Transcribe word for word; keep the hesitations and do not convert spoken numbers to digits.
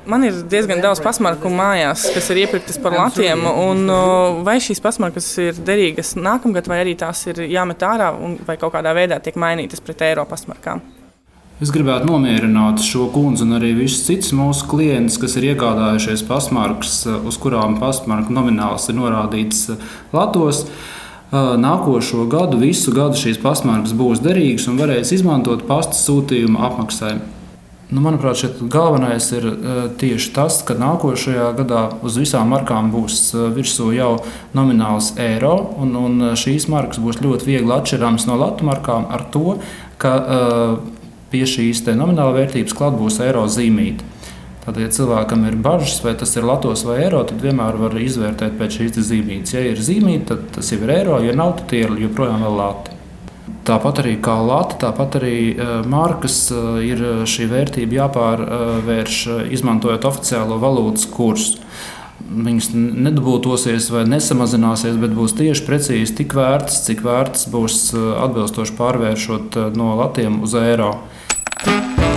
Man ir diezgan daudz pasmarku mājās, kas ir iepirktas par latiem. Un, vai šīs pasmarkas ir derīgas nākamgad, vai arī tās ir jāmet ārā un vai kaut kādā veidā tiek mainītas pret eiro pasmarkām? Es gribētu nomierināt šo kundzi un arī visus citus mūsu klientus, kas ir iegādājušies pasmarkas, uz kurām pasmarku nomināls ir norādīts latos. Nākošo gadu, visu gadu šīs pasmarkas būs derīgas un varēs izmantot pasta sūtījuma apmaksai. Nu, manuprāt, šeit galvenais ir tieši tas, ka nākošajā gadā uz visām markām būs virsū jau nomināls eiro, un, un šīs markas būs ļoti viegli atšķirāmas no latu markām ar to, ka pie šīs nomināla vērtības klāt būs eiro zīmīte. Tātad, ja cilvēkam ir bažas, vai tas ir latos vai eiro, tad vienmēr var izvērtēt pēc šīs zīmītes. Ja ir zīmīte, tad tas jau ir eiro, ja nav, tad tie ir joprojām vēl lati. Tāpat arī kā lati, tāpat arī markas ir šī vērtība jāpārvērš, izmantojot oficiālo valūtas kursu. Viņas nedabūtosies vai nesamazināsies, bet būs tieši precīzi tik vērtas, cik vērtas būs atbilstoši pārvēršot no latiem uz eiro.